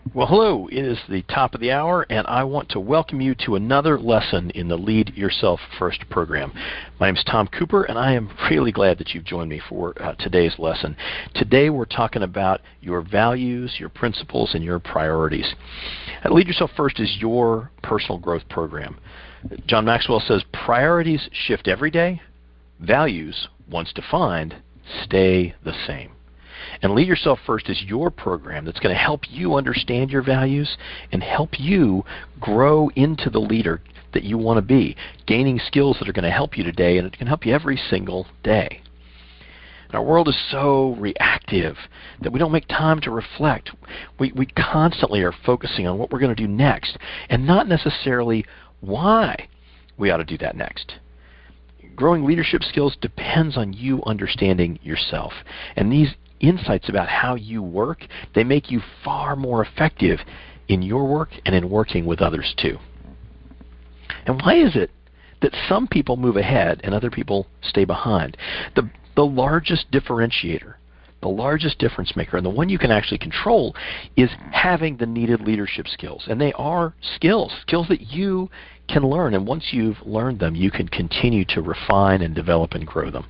Well, hello. It is the top of the hour, and I want to welcome you to another lesson in the Lead Yourself First program. My name is Tom Cooper, and I am really glad that you've joined me for today's lesson. Today, we're talking about your values, your principles, and your priorities. Lead Yourself First is your personal growth program. John Maxwell says, priorities shift every day. Values, once defined, stay the same. And Lead Yourself First is your program that's going to help you understand your values and help you grow into the leader that you want to be, gaining skills that are going to help you today, and it can help you every single day. And our world is so reactive that we don't make time to reflect. We constantly are focusing on what we're going to do next and not necessarily why we ought to do that next. Growing leadership skills depends on you understanding yourself. And these insights about how you work, they make you far more effective in your work and in working with others too. And why is it that some people move ahead and other people stay behind? The largest differentiator, the largest difference maker, and the one you can actually control is having the needed leadership skills. And they are skills that you can learn. And once you've learned them, you can continue to refine and develop and grow them.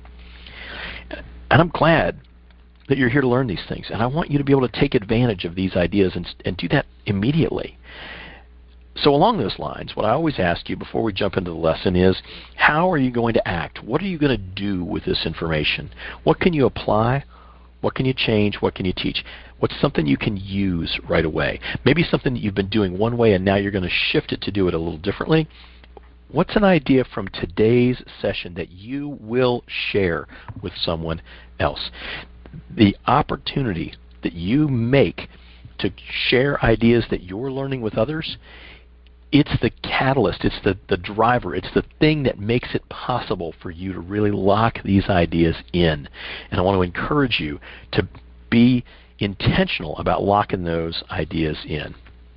And I'm glad that you're here to learn these things. And I want you to be able to take advantage of these ideas and do that immediately. So along those lines, what I always ask you before we jump into the lesson is, how are you going to act? What are you going to do with this information? What can you apply? What can you change? What can you teach? What's something you can use right away? Maybe something that you've been doing one way and now you're going to shift it to do it a little differently. What's an idea from today's session that you will share with someone else? The opportunity that you make to share ideas that you're learning with others, it's the catalyst, it's the driver, it's the thing that makes it possible for you to really lock these ideas in. And I want to encourage you to be intentional about locking those ideas in.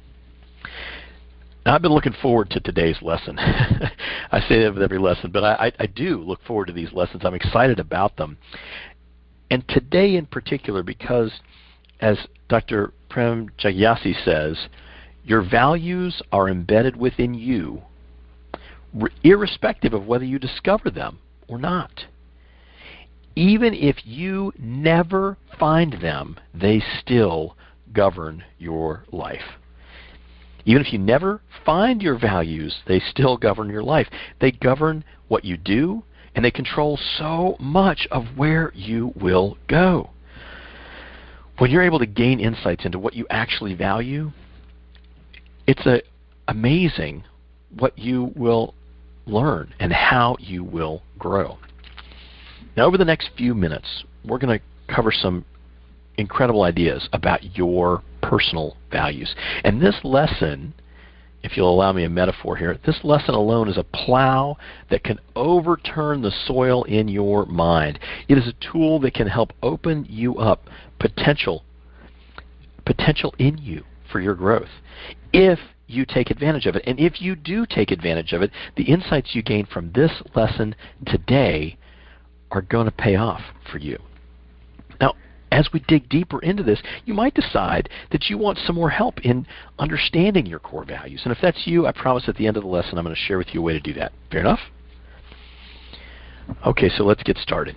Now, I've been looking forward to today's lesson. I say that with every lesson, but I do look forward to these lessons. I'm excited about them. And today in particular, because as Dr. Prem Jagyasi says, your values are embedded within you, irrespective of whether you discover them or not. Even if you never find them, they still govern your life. Even if you never find your values, they still govern your life. They govern what you do, and they control so much of where you will go. When you're able to gain insights into what you actually value, it's amazing what you will learn and how you will grow. Now, over the next few minutes, we're going to cover some incredible ideas about your personal values. And this lesson, if you'll allow me a metaphor here, this lesson alone is a plow that can overturn the soil in your mind. It is a tool that can help open you up potential in you for your growth, if you take advantage of it. And if you do take advantage of it, the insights you gain from this lesson today are going to pay off for you. Now, as we dig deeper into this, you might decide that you want some more help in understanding your core values. And if that's you, I promise at the end of the lesson I'm going to share with you a way to do that. Fair enough? Okay, so let's get started.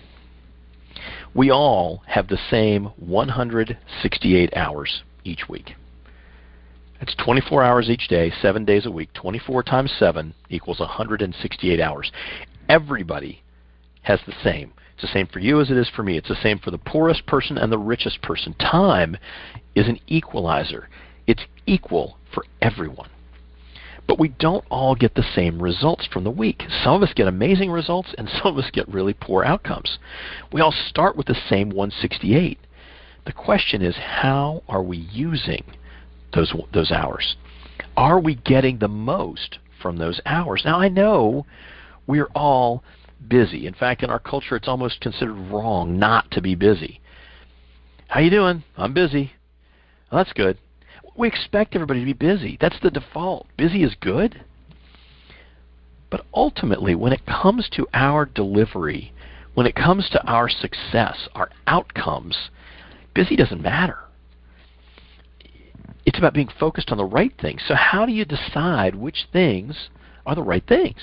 We all have the same 168 hours each week. That's 24 hours each day, 7 days a week. 24 times 7 equals 168 hours. Everybody has the same. It's the same for you as it is for me. It's the same for the poorest person and the richest person. Time is an equalizer. It's equal for everyone. But we don't all get the same results from the week. Some of us get amazing results, and some of us get really poor outcomes. We all start with the same 168. The question is, how are we using those hours? Are we getting the most from those hours? Now, I know we're all busy. In fact, in our culture, it's almost considered wrong not to be busy. How you doing? I'm busy. Well, that's good. We expect everybody to be busy. That's the default. Busy is good. But ultimately, when it comes to our delivery, when it comes to our success, our outcomes, busy doesn't matter. It's about being focused on the right things. So how do you decide which things are the right things?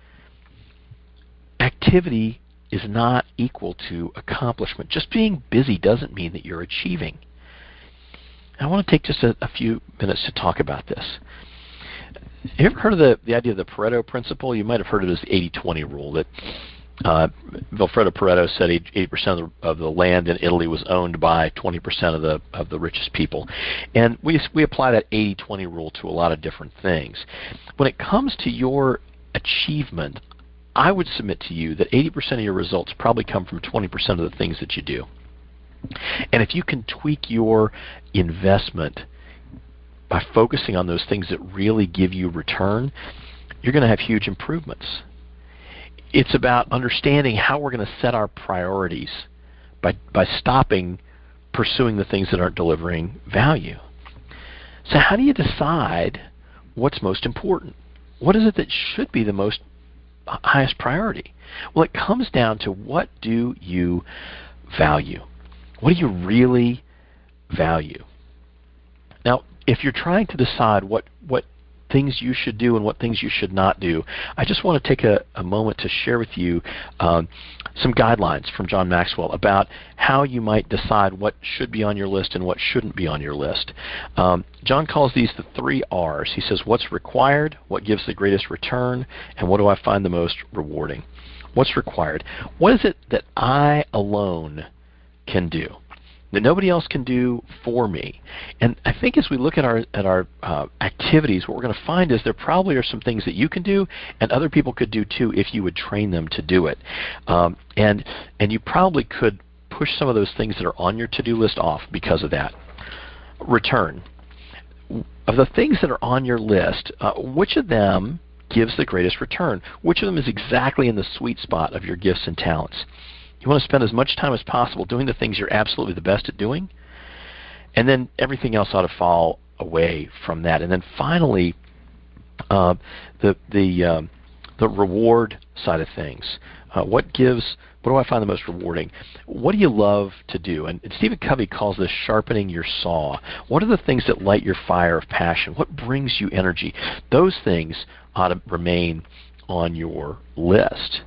Activity is not equal to accomplishment. Just being busy doesn't mean that you're achieving. I want to take just a few minutes to talk about this. Have you ever heard of the idea of the Pareto principle? You might have heard it as the 80-20 rule, that Vilfredo Pareto said 80% of the land in Italy was owned by 20% of the richest people. And we apply that 80-20 rule to a lot of different things. When it comes to your achievement, I would submit to you that 80% of your results probably come from 20% of the things that you do. And if you can tweak your investment by focusing on those things that really give you return, you're going to have huge improvements. It's about understanding how we're going to set our priorities by stopping pursuing the things that aren't delivering value. So how do you decide what's most important? What is it that should be the most highest priority? Well, it comes down to, what do you value? What do you really value? Now, if you're trying to decide what things you should do and what things you should not do, I just want to take a moment to share with you some guidelines from John Maxwell about how you might decide what should be on your list and what shouldn't be on your list. John calls these the 3 R's. He says, what's required, what gives the greatest return, and what do I find the most rewarding? What's required? What is it that I alone can do, that nobody else can do for me? And I think as we look at our activities, what we're going to find is there probably are some things that you can do and other people could do too if you would train them to do it. And you probably could push some of those things that are on your to-do list off because of that. Return. Of the things that are on your list, which of them gives the greatest return? Which of them is exactly in the sweet spot of your gifts and talents? You want to spend as much time as possible doing the things you're absolutely the best at doing, and then everything else ought to fall away from that. And then finally, the reward side of things. What do I find the most rewarding? What do you love to do? And Stephen Covey calls this sharpening your saw. What are the things that light your fire of passion? What brings you energy? Those things ought to remain on your list.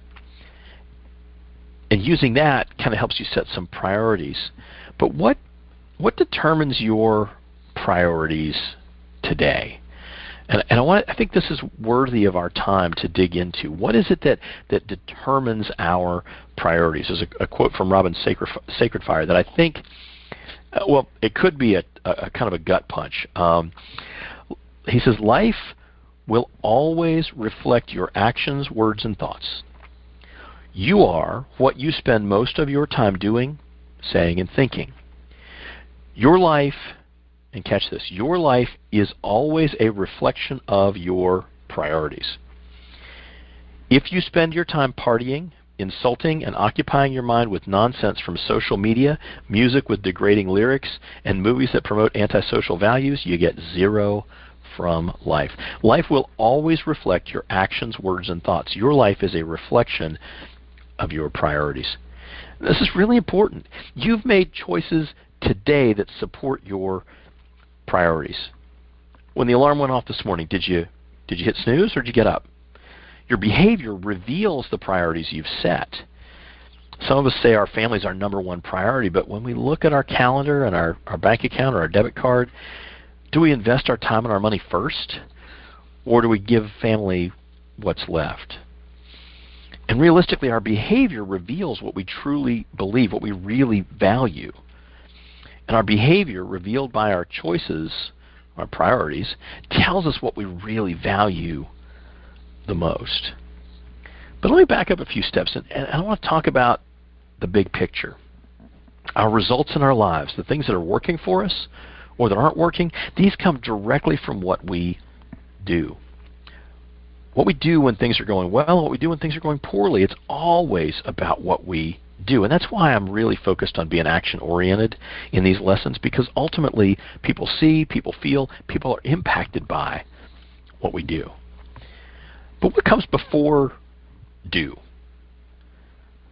And using that kind of helps you set some priorities. But what determines your priorities today? And I think this is worthy of our time to dig into. What is it that determines our priorities? There's a quote from Robin Sacred Fire that I think, well, it could be a kind of a gut punch. He says, life will always reflect your actions, words, and thoughts. You are what you spend most of your time doing, saying, and thinking. Your life, and catch this, your life is always a reflection of your priorities. If you spend your time partying, insulting, and occupying your mind with nonsense from social media, music with degrading lyrics, and movies that promote antisocial values, you get 0 from life. Life will always reflect your actions, words, and thoughts. Your life is a reflection of your priorities. This is really important. You've made choices today that support your priorities. When the alarm went off this morning, did you hit snooze or did you get up? Your behavior reveals the priorities you've set. Some of us say our family's our number one priority, but when we look at our calendar and our bank account or our debit card, do we invest our time and our money first, or do we give family what's left? And realistically, our behavior reveals what we truly believe, what we really value. And our behavior, revealed by our choices, our priorities, tells us what we really value the most. But let me back up a few steps, and I want to talk about the big picture. Our results in our lives, the things that are working for us or that aren't working, these come directly from what we do. What we do when things are going well, what we do when things are going poorly, it's always about what we do. And that's why I'm really focused on being action-oriented in these lessons, because ultimately people see, people feel, people are impacted by what we do. But what comes before do? I mean,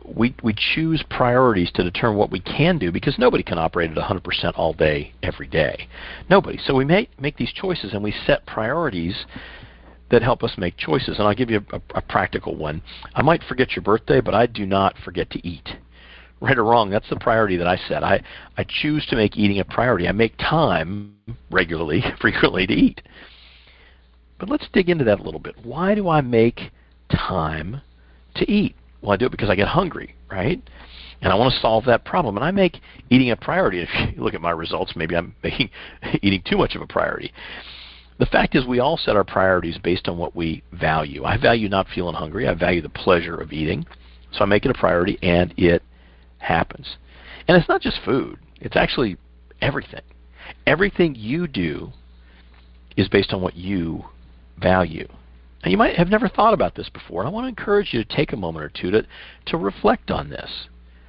we choose priorities to determine what we can do, because nobody can operate at 100% all day, every day. Nobody. So we make these choices, and we set priorities that help us make choices. And I'll give you a practical one. I might forget your birthday, but I do not forget to eat. Right or wrong, that's the priority that I set. I choose to make eating a priority. I make time regularly, frequently to eat. But let's dig into that a little bit. Why do I make time to eat? Well, I do it because I get hungry, right? And I want to solve that problem. And I make eating a priority. If you look at my results, maybe I'm making eating too much of a priority. The fact is, we all set our priorities based on what we value. I value not feeling hungry. I value the pleasure of eating. So I make it a priority, and it happens. And it's not just food. It's actually everything. Everything you do is based on what you value. Now, you might have never thought about this before, and I want to encourage you to take a moment or two to reflect on this.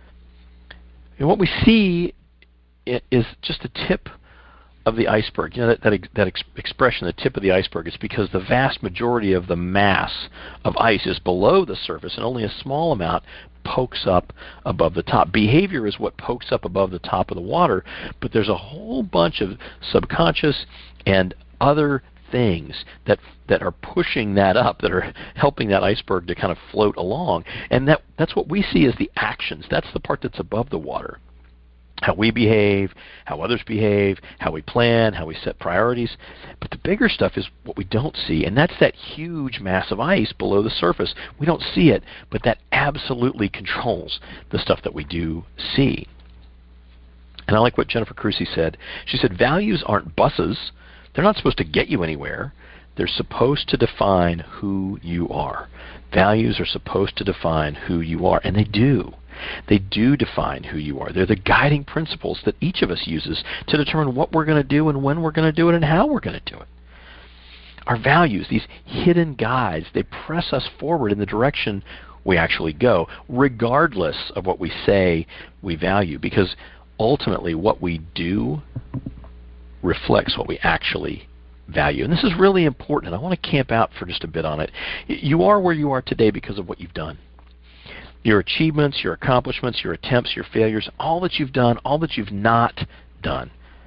And what we see is just the tip of the iceberg. You know, that expression, the tip of the iceberg, is because the vast majority of the mass of ice is below the surface, and only a small amount pokes up above the top. Behavior is what pokes up above the top of the water, but there's a whole bunch of subconscious and other things that are pushing that up, that are helping that iceberg to kind of float along. And that's what we see as the actions. That's the part that's above the water. How we behave, how others behave, how we plan, how we set priorities. But the bigger stuff is what we don't see, and that's that huge mass of ice below the surface. We don't see it, but that absolutely controls the stuff that we do see. And I like what Jennifer Crusie said. She said, values aren't buses. They're not supposed to get you anywhere. They're supposed to define who you are. Values are supposed to define who you are, and they do. They do define who you are. They're the guiding principles that each of us uses to determine what we're going to do and when we're going to do it and how we're going to do it. Our values, these hidden guides, they press us forward in the direction we actually go, regardless of what we say we value, because ultimately what we do reflects what we actually value. And this is really important, and I want to camp out for just a bit on it. You are where you are today because of what you've done. Your achievements, your accomplishments, your attempts, your failures, all that you've done, all that you've not done.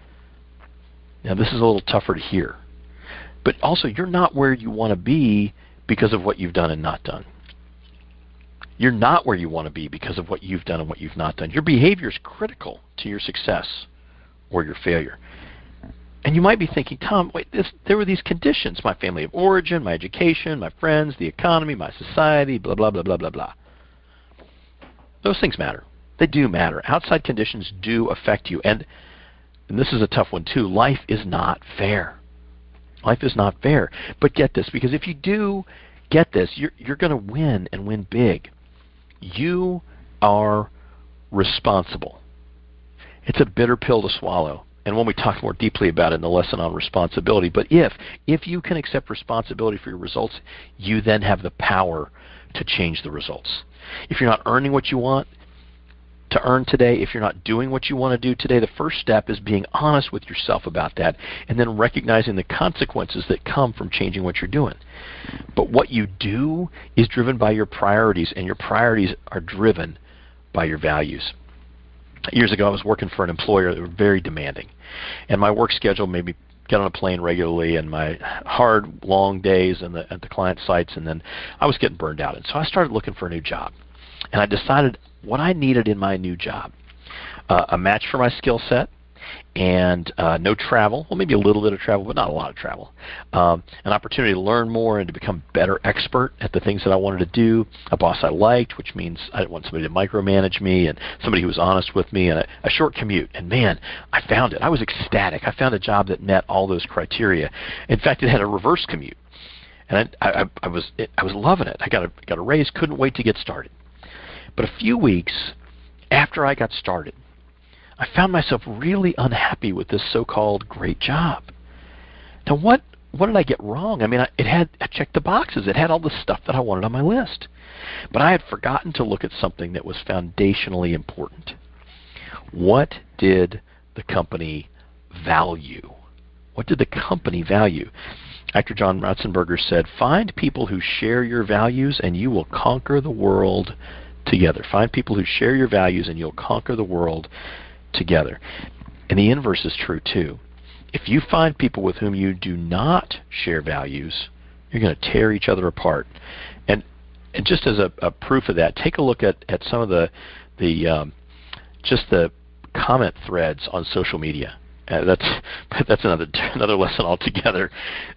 Now, this is a little tougher to hear. But also, you're not where you want to be because of what you've done and not done. You're not where you want to be because of what you've done and what you've not done. Your behavior is critical to your success or your failure. And you might be thinking, Tom, wait, there were these conditions: my family of origin, my education, my friends, the economy, my society, blah, blah, blah, blah, blah, blah. Those things matter. They do matter. Outside conditions do affect you. And this is a tough one, too. Life is not fair. Life is not fair. But get this, because if you do get this, you're going to win, and win big. You are responsible. It's a bitter pill to swallow. And when we talk more deeply about it in the lesson on responsibility, but if you can accept responsibility for your results, you then have the power to change the results. If you're not earning what you want to earn today, if you're not doing what you want to do today, the first step is being honest with yourself about that, and then recognizing the consequences that come from changing what you're doing. But what you do is driven by your priorities, and your priorities are driven by your values. Years ago, I was working for an employer that was very demanding, and my work schedule made me get on a plane regularly, and my hard, long days at the client sites, and then I was getting burned out. And so I started looking for a new job, and I decided what I needed in my new job: a match for my skill set, and no travel, well, maybe a little bit of travel, but not a lot of travel, an opportunity to learn more and to become a better expert at the things that I wanted to do, a boss I liked, which means I didn't want somebody to micromanage me, and somebody who was honest with me, and a short commute. And man, I found it. I was ecstatic. I found a job that met all those criteria. In fact, it had a reverse commute, and I was loving it. I got a raise, couldn't wait to get started. But a few weeks after I got started, I found myself really unhappy with this so-called great job. Now, what did I get wrong? I mean, I checked the boxes. It had all the stuff that I wanted on my list. But I had forgotten to look at something that was foundationally important. What did the company value? What did the company value? Actor John Ratzenberger said, "Find people who share your values, and you will conquer the world together. Find people who share your values, and you'll conquer the world together. And the inverse is true too. If you find people with whom you do not share values, you're going to tear each other apart. And just as a proof of that, take a look at some of the just the comment threads on social media. That's another lesson altogether.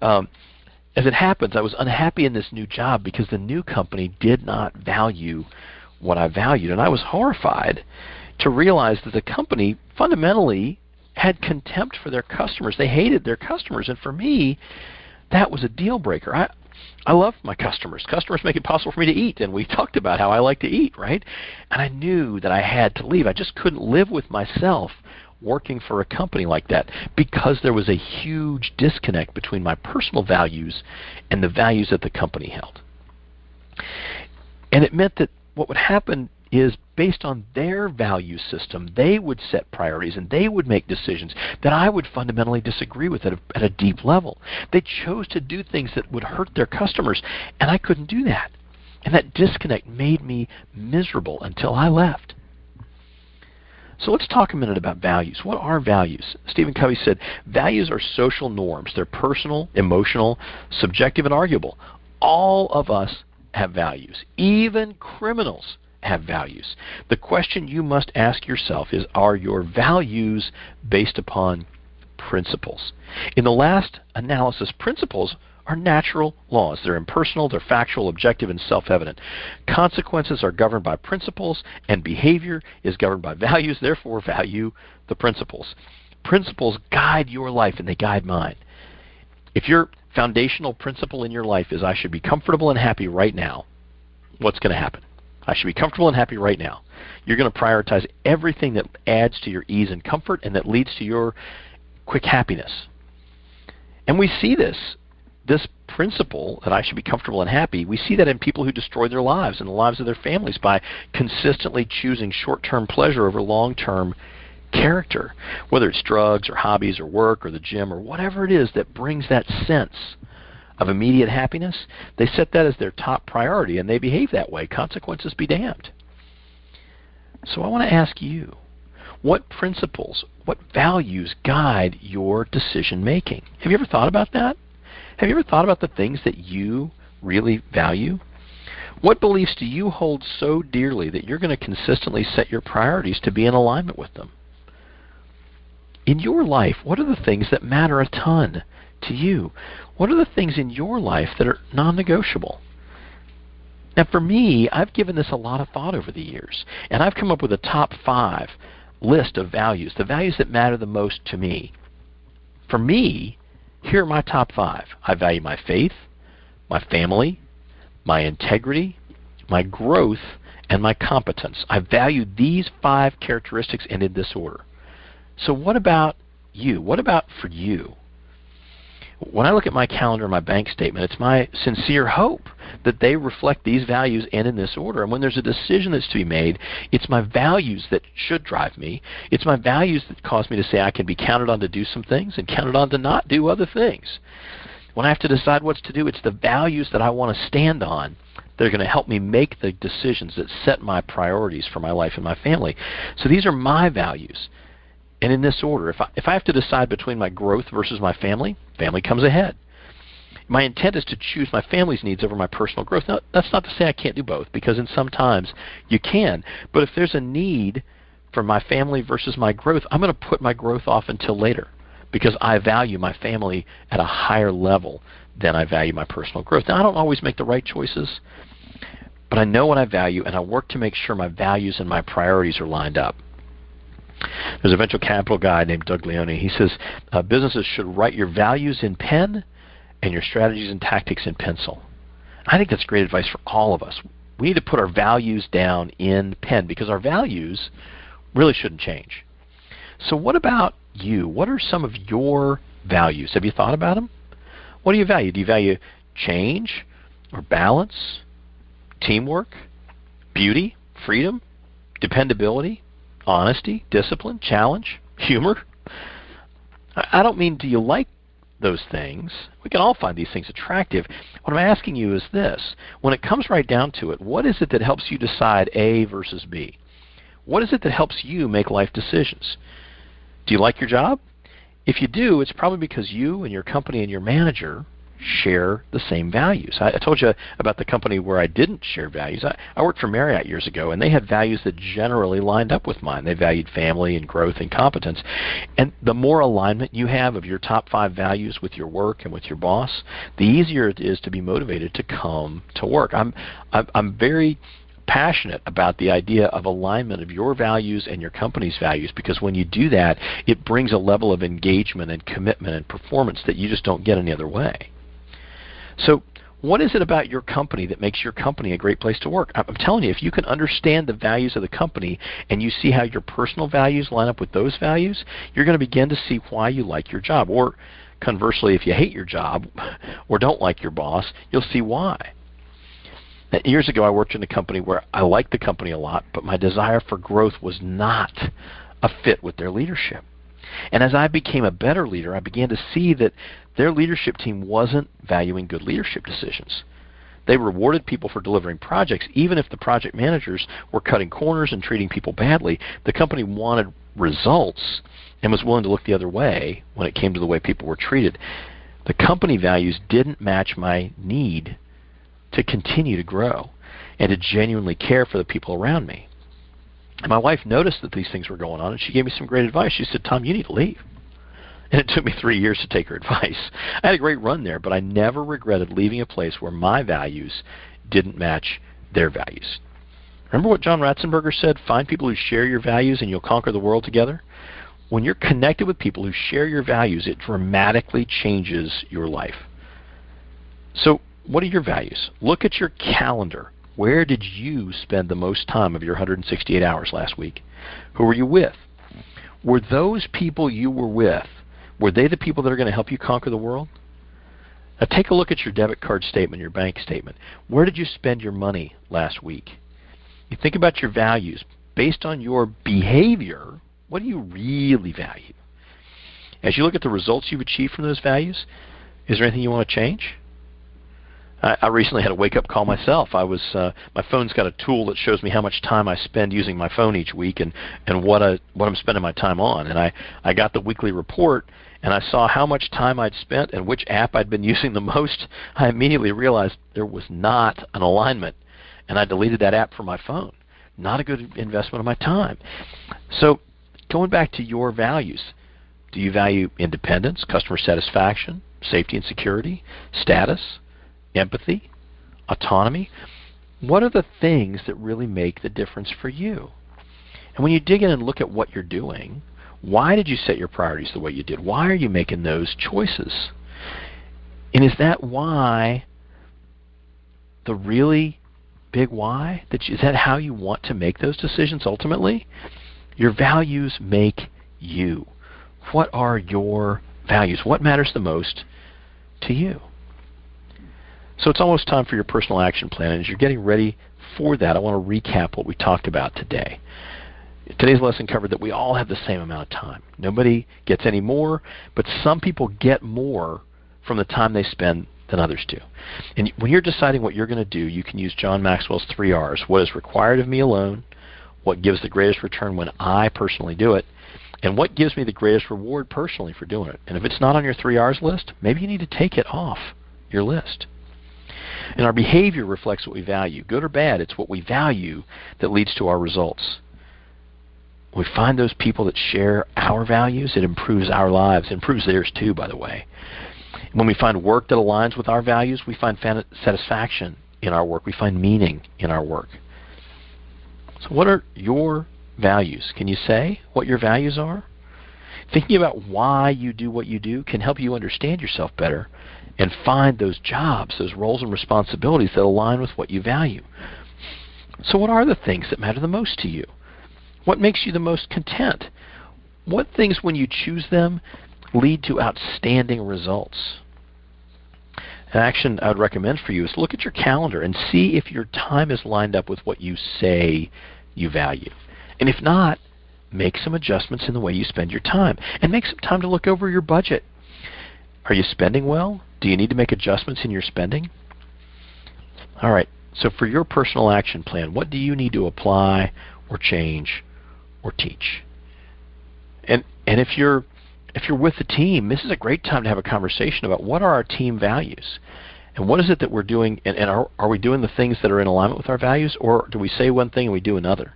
As it happens, I was unhappy in this new job because the new company did not value what I valued, and I was horrified to realize that the company fundamentally had contempt for their customers. They hated their customers, and for me, that was a deal breaker. I love my customers. Customers make it possible for me to eat, and we talked about how I like to eat, right? And I knew that I had to leave. I just couldn't live with myself working for a company like that because there was a huge disconnect between my personal values and the values that the company held. And it meant that what would happen is, based on their value system, they would set priorities and they would make decisions that I would fundamentally disagree with at a deep level. They chose to do things that would hurt their customers, and I couldn't do that. And that disconnect made me miserable until I left. So let's talk a minute about values. What are values? Stephen Covey said, values are social norms. They're personal, emotional, subjective, and arguable. All of us have values. Even criminals have values. The question you must ask yourself is, are your values based upon principles? In the last analysis, principles are natural laws. They're impersonal, they're factual, objective, and self-evident. Consequences are governed by principles, and behavior is governed by values. Therefore, value the principles. Principles guide your life, and they guide mine. If your foundational principle in your life is, I should be comfortable and happy right now, what's going to happen? I should be comfortable and happy right now. You're going to prioritize everything that adds to your ease and comfort and that leads to your quick happiness. And we see this principle that I should be comfortable and happy, we see that in people who destroy their lives and the lives of their families by consistently choosing short-term pleasure over long-term character, whether it's drugs or hobbies or work or the gym or whatever it is that brings that sense of immediate happiness. They set that as their top priority, and they behave that way. Consequences be damned. So I want to ask you, what principles, what values guide your decision making? Have you ever thought about that? Have you ever thought about the things that you really value? What beliefs do you hold so dearly that you're going to consistently set your priorities to be in alignment with them? In your life, what are the things that matter a ton to you? What are the things in your life that are non-negotiable? Now, for me, I've given this a lot of thought over the years, and I've come up with a top 5 list of values, the values that matter the most to me. For me, here are my top 5. I value my faith, my family, my integrity, my growth, and my competence. I value these 5 characteristics, and in this order. So what about you? What about for you? When I look at my calendar and my bank statement, it's my sincere hope that they reflect these values and in this order. And when there's a decision that's to be made, it's my values that should drive me. It's my values that cause me to say I can be counted on to do some things and counted on to not do other things. When I have to decide what's to do, it's the values that I want to stand on that are going to help me make the decisions that set my priorities for my life and my family. So these are my values. And in this order, if I have to decide between my growth versus my family, family comes ahead. My intent is to choose my family's needs over my personal growth. Now, that's not to say I can't do both, because in some times you can. But if there's a need for my family versus my growth, I'm going to put my growth off until later, because I value my family at a higher level than I value my personal growth. Now, I don't always make the right choices, but I know what I value, and I work to make sure my values and my priorities are lined up. There's a venture capital guy named Doug Leone. He says businesses should write your values in pen and your strategies and tactics in pencil. I think that's great advice for all of us. We need to put our values down in pen, because our values really shouldn't change. So what about you? What are some of your values? Have you thought about them? What do you value? Do you value change or balance, teamwork, beauty, freedom, dependability, honesty, discipline, challenge, humor? I don't mean do you like those things. We can all find these things attractive. What I'm asking you is this. When it comes right down to it, what is it that helps you decide A versus B? What is it that helps you make life decisions? Do you like your job? If you do, it's probably because you and your company and your manager share the same values. I told you about the company where I didn't share values. I worked for Marriott years ago, and they had values that generally lined up with mine. They valued family and growth and competence. And the more alignment you have of your top 5 values with your work and with your boss, the easier it is to be motivated to come to work. I'm very passionate about the idea of alignment of your values and your company's values, because when you do that, it brings a level of engagement and commitment and performance that you just don't get any other way. So what is it about your company that makes your company a great place to work? I'm telling you, if you can understand the values of the company and you see how your personal values line up with those values, you're going to begin to see why you like your job. Or conversely, if you hate your job or don't like your boss, you'll see why. Years ago, I worked in a company where I liked the company a lot, but my desire for growth was not a fit with their leadership. And as I became a better leader, I began to see that their leadership team wasn't valuing good leadership decisions. They rewarded people for delivering projects, even if the project managers were cutting corners and treating people badly. The company wanted results and was willing to look the other way when it came to the way people were treated. The company values didn't match my need to continue to grow and to genuinely care for the people around me. And my wife noticed that these things were going on, and she gave me some great advice. She said, "Tom, you need to leave." And it took me 3 years to take her advice. I had a great run there, but I never regretted leaving a place where my values didn't match their values. Remember what John Ratzenberger said? Find people who share your values and you'll conquer the world together. When you're connected with people who share your values, it dramatically changes your life. So what are your values? Look at your calendar. Where did you spend the most time of your 168 hours last week? Who were you with? Were those people you were with, were they the people that are going to help you conquer the world? Now take a look at your debit card statement, your bank statement. Where did you spend your money last week? You think about your values. Based on your behavior, what do you really value? As you look at the results you've achieved from those values, is there anything you want to change? I recently had a wake-up call myself. My phone's got a tool that shows me how much time I spend using my phone each week and what I'm spending my time on. And I got the weekly report, and I saw how much time I'd spent and which app I'd been using the most. I immediately realized there was not an alignment, and I deleted that app from my phone. Not a good investment of my time. So going back to your values, do you value independence, customer satisfaction, safety and security, status, empathy, autonomy? What are the things that really make the difference for you? And when you dig in and look at what you're doing, why did you set your priorities the way you did? Why are you making those choices? And is that why, the really big why? Is that how you want to make those decisions ultimately? Your values make you. What are your values? What matters the most to you? So it's almost time for your personal action plan, and as you're getting ready for that, I want to recap what we talked about today. Today's lesson covered that we all have the same amount of time. Nobody gets any more, but some people get more from the time they spend than others do. And when you're deciding what you're going to do, you can use John Maxwell's 3 R's. What is required of me alone, what gives the greatest return when I personally do it, and what gives me the greatest reward personally for doing it. And if it's not on your 3 R's list, maybe you need to take it off your list. And our behavior reflects what we value. Good or bad, it's what we value that leads to our results. When we find those people that share our values, it improves our lives. It improves theirs too, by the way. When we find work that aligns with our values, we find satisfaction in our work. We find meaning in our work. So what are your values? Can you say what your values are? Thinking about why you do what you do can help you understand yourself better and find those jobs, those roles and responsibilities that align with what you value. So what are the things that matter the most to you? What makes you the most content? What things, when you choose them, lead to outstanding results? An action I would recommend for you is look at your calendar and see if your time is lined up with what you say you value. And if not, make some adjustments in the way you spend your time. And make some time to look over your budget. Are you spending well? Do you need to make adjustments in your spending? All right, so for your personal action plan, what do you need to apply or change or teach? And if you're with the team, this is a great time to have a conversation about what are our team values, and what is it that we're doing, and are we doing the things that are in alignment with our values, or do we say one thing and we do another?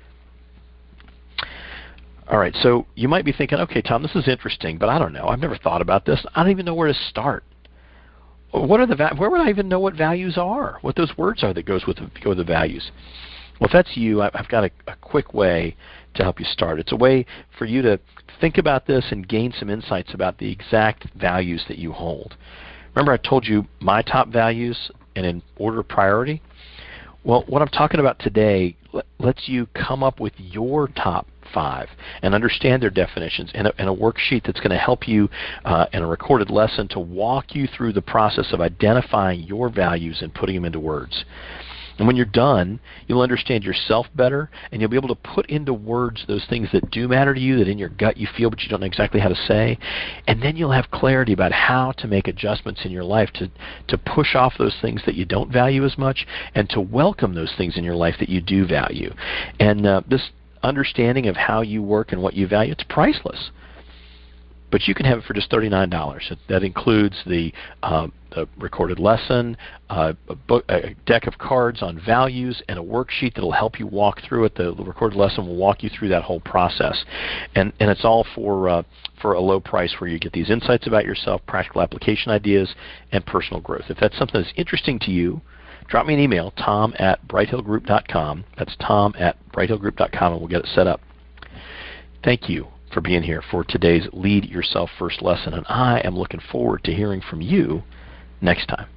All right, so you might be thinking, okay, Tom, this is interesting, but I don't know. I've never thought about this. I don't even know where to start. Where would I even know what values are? What those words are that go with the values? Well, if that's you, I've got a quick way to help you start. It's a way for you to think about this and gain some insights about the exact values that you hold. Remember I told you my top values and in order of priority? Well, what I'm talking about today lets you come up with your top 5 and understand their definitions, and a worksheet that's going to help you in a recorded lesson to walk you through the process of identifying your values and putting them into words. And when you're done, you'll understand yourself better, and you'll be able to put into words those things that do matter to you, that in your gut you feel but you don't know exactly how to say. And then you'll have clarity about how to make adjustments in your life to push off those things that you don't value as much, and to welcome those things in your life that you do value. And this understanding of how you work and what you value, it's priceless. But you can have it for just $39. That includes the recorded lesson, a deck of cards on values, and a worksheet that will help you walk through it. The recorded lesson will walk you through that whole process. And it's all for a low price, where you get these insights about yourself, practical application ideas, and personal growth. If that's something that's interesting to you, drop me an email, tom@brighthillgroup.com. That's tom@brighthillgroup.com, and we'll get it set up. Thank you for being here for today's Lead Yourself First lesson, and I am looking forward to hearing from you next time.